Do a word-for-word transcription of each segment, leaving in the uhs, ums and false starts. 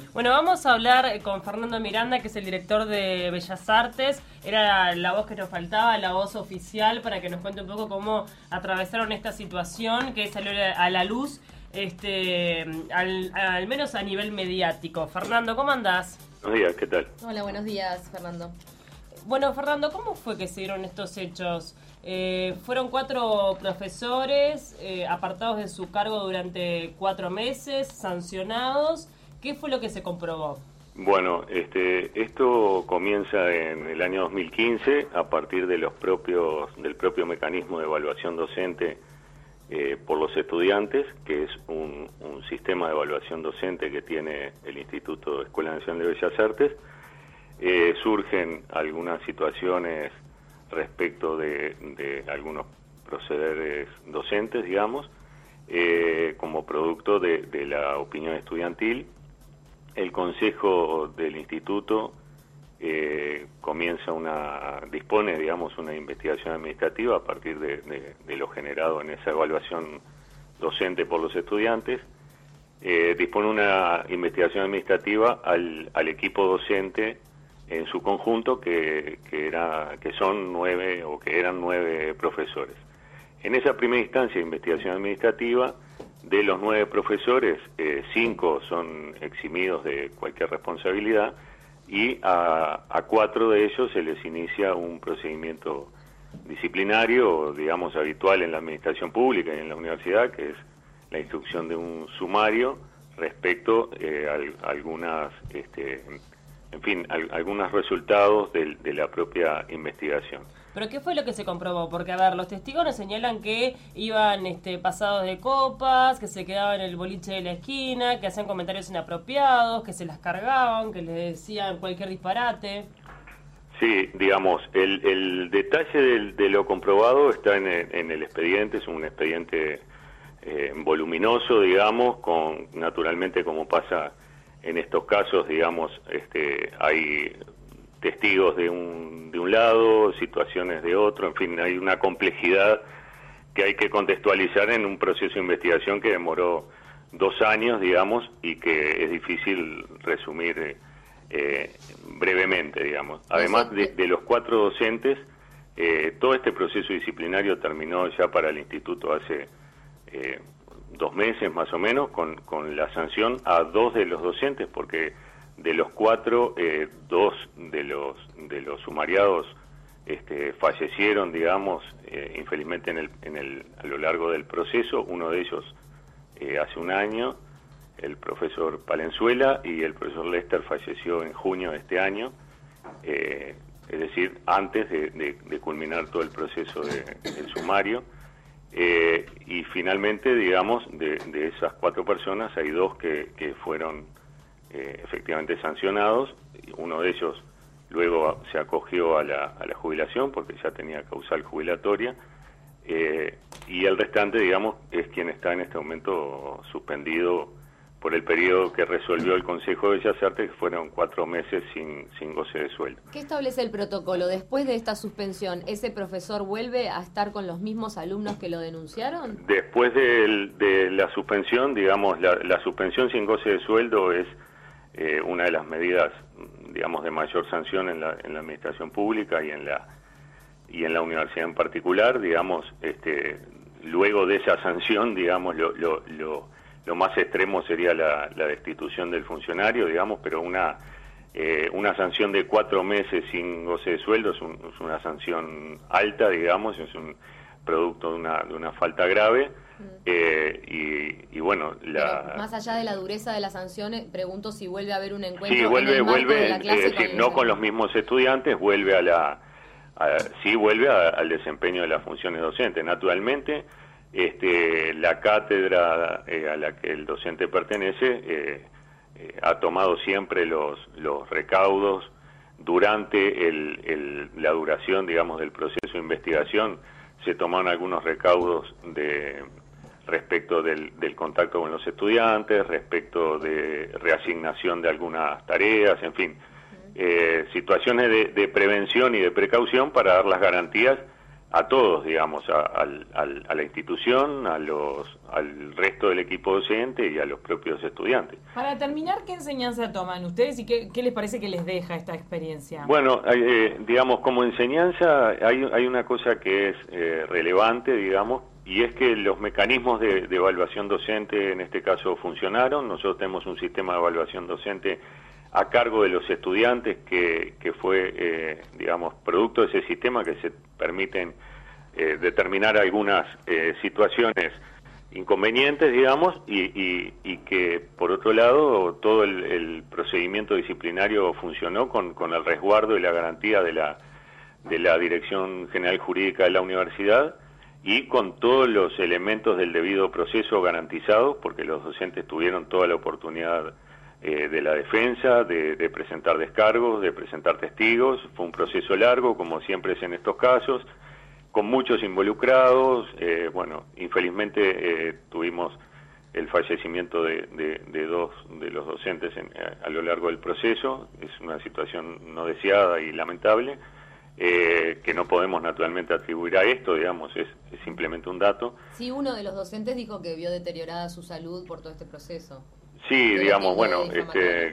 Bueno, vamos a hablar con Fernando Miranda, que es el director de Bellas Artes. Era la voz que nos faltaba, la voz oficial, para que nos cuente un poco cómo atravesaron esta situación que salió a la luz, este, al, al menos a nivel mediático. Fernando, ¿cómo andás? Buenos días, ¿qué tal? Hola, buenos días, Fernando. Bueno, Fernando, ¿cómo fue que se dieron estos hechos? Eh, fueron cuatro profesores eh, apartados de su cargo durante cuatro meses, sancionados. ¿Qué fue lo que se comprobó? Bueno, este, esto comienza en el año dos mil quince a partir de los propios del propio mecanismo de evaluación docente eh, por los estudiantes, que es un, un sistema de evaluación docente que tiene el Instituto de Escuela Nacional de Bellas Artes. Eh, surgen algunas situaciones respecto de, de algunos procederes docentes, digamos, eh, como producto de, de la opinión estudiantil. El Consejo del Instituto eh, comienza una, dispone, digamos, una investigación administrativa a partir de, de, de lo generado en esa evaluación docente por los estudiantes. Eh, dispone una investigación administrativa al, al equipo docente en su conjunto, que, que, era, que son nueve o que eran nueve profesores. En esa primera instancia de investigación administrativa, de los nueve profesores, eh, cinco son eximidos de cualquier responsabilidad y a, a cuatro de ellos se les inicia un procedimiento disciplinario, digamos, habitual en la administración pública y en la universidad, que es la instrucción de un sumario respecto eh, a, a algunas, este, en fin, a, a algunos resultados de, de la propia investigación. ¿Pero qué fue lo que se comprobó? Porque, a ver, los testigos nos señalan que iban este, pasados de copas, que se quedaban en el boliche de la esquina, que hacían comentarios inapropiados, que se las cargaban, que les decían cualquier disparate. Sí, digamos, el, el detalle del, de lo comprobado está en el, en el expediente, es un expediente eh, voluminoso, digamos, con naturalmente, como pasa en estos casos, digamos, este, hay testigos de un, de un lado, situaciones de otro, en fin, hay una complejidad que hay que contextualizar en un proceso de investigación que demoró dos años, digamos, y que es difícil resumir eh, brevemente, digamos. Además de, de los cuatro docentes, eh, todo este proceso disciplinario terminó ya para el instituto hace eh, dos meses más o menos, con, con la sanción a dos de los docentes, porque de los cuatro, eh, dos de los de los sumariados este, fallecieron, digamos, eh, infelizmente en el, en el, a lo largo del proceso. Uno de ellos eh, hace un año, el profesor Palenzuela, y el profesor Lester falleció en junio de este año, eh, es decir, antes de, de, de culminar todo el proceso de, del sumario. Eh, y finalmente, digamos, de, de esas cuatro personas hay dos que, que fueron Eh, efectivamente sancionados. Uno de ellos luego se acogió a la, a la jubilación porque ya tenía causal jubilatoria, eh, y el restante, digamos, es quien está en este momento suspendido por el periodo que resolvió el Consejo de Bellas Artes, que fueron cuatro meses sin, sin goce de sueldo. ¿Qué establece el protocolo? Después de esta suspensión, ¿ese profesor vuelve a estar con los mismos alumnos que lo denunciaron? Después de, de la suspensión, digamos, la, la suspensión sin goce de sueldo es Eh, una de las medidas, digamos, de mayor sanción en la, en la administración pública y en la y en la universidad en particular, digamos, este, luego de esa sanción, digamos, lo, lo, lo, lo más extremo sería la, la destitución del funcionario, digamos, pero una eh, una sanción de cuatro meses sin goce de sueldo es, un, es una sanción alta, digamos, es un producto de una, de una falta grave. Eh, y, y bueno, la... Pero más allá de la dureza de las sanciones, pregunto si vuelve a haber un encuentro. Sí, vuelve, en el vuelve, de la clase, es decir, con no los... con los mismos estudiantes, vuelve a la, a, sí vuelve a, al desempeño de las funciones docentes. Naturalmente, este, la cátedra eh, a la que el docente pertenece eh, eh, ha tomado siempre los, los recaudos durante el, el, la duración, digamos, del proceso de investigación. Se tomaron algunos recaudos de respecto del, del contacto con los estudiantes, respecto de reasignación de algunas tareas, en fin, eh, situaciones de, de prevención y de precaución para dar las garantías a todos, digamos, a, al, al, a la institución, a los, al resto del equipo docente y a los propios estudiantes. Para terminar, ¿qué enseñanza toman ustedes y qué, qué les parece que les deja esta experiencia? Bueno, eh, digamos, como enseñanza hay, hay una cosa que es eh, relevante, digamos, y es que los mecanismos de, de evaluación docente en este caso funcionaron. Nosotros tenemos un sistema de evaluación docente a cargo de los estudiantes que, que fue, eh, digamos, producto de ese sistema que se permiten eh, determinar algunas eh, situaciones inconvenientes, digamos, y, y, y que, por otro lado, todo el, el procedimiento disciplinario funcionó con, con el resguardo y la garantía de la, de la Dirección General Jurídica de la Universidad y con todos los elementos del debido proceso garantizados, porque los docentes tuvieron toda la oportunidad eh, de la defensa, de, de presentar descargos, de presentar testigos. Fue un proceso largo, como siempre es en estos casos, con muchos involucrados. Eh, bueno, infelizmente eh, tuvimos el fallecimiento de, de, de dos de los docentes en, a, a lo largo del proceso. Es una situación no deseada y lamentable, eh, que no podemos naturalmente atribuir a esto, digamos, es, es simplemente un dato. Sí, uno de los docentes dijo que vio deteriorada su salud por todo este proceso. Sí, digamos, bueno, este,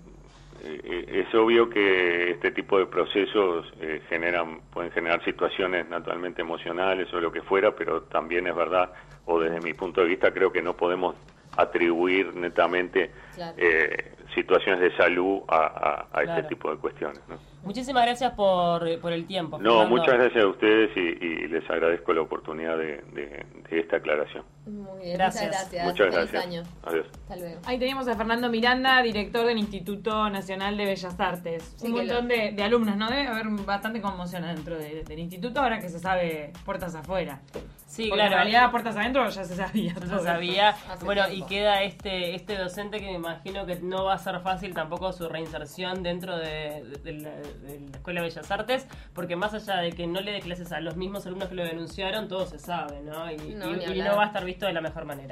eh, es obvio que este tipo de procesos eh, generan, pueden generar situaciones naturalmente emocionales o lo que fuera, pero también es verdad, o desde mi punto de vista creo que no podemos atribuir netamente claro. eh, situaciones de salud a, a, a claro. este tipo de cuestiones, ¿no? Muchísimas gracias por, por el tiempo. No, Fernando. Muchas gracias a ustedes y, y les agradezco la oportunidad de, de, de esta aclaración. Muy bien, gracias. Muchas gracias. Muchas Feliz gracias. año. Adiós. Hasta luego. Ahí teníamos a Fernando Miranda, director del Instituto Nacional de Bellas Artes. Sí, un montón lo... de, de alumnos, ¿no? Debe haber bastante conmoción dentro de, del instituto ahora que se sabe puertas afuera. Sí, porque claro. En realidad, puertas adentro ya se sabía. Ya se sabía. Bueno, tiempo. Y queda este este docente que me imagino que no va a ser fácil tampoco su reinserción dentro de, de, de, la, de la Escuela de Bellas Artes, porque más allá de que no le dé clases a los mismos alumnos que lo denunciaron, todo se sabe, ¿no? Y no, y, y no va a estar visto de la mejor manera.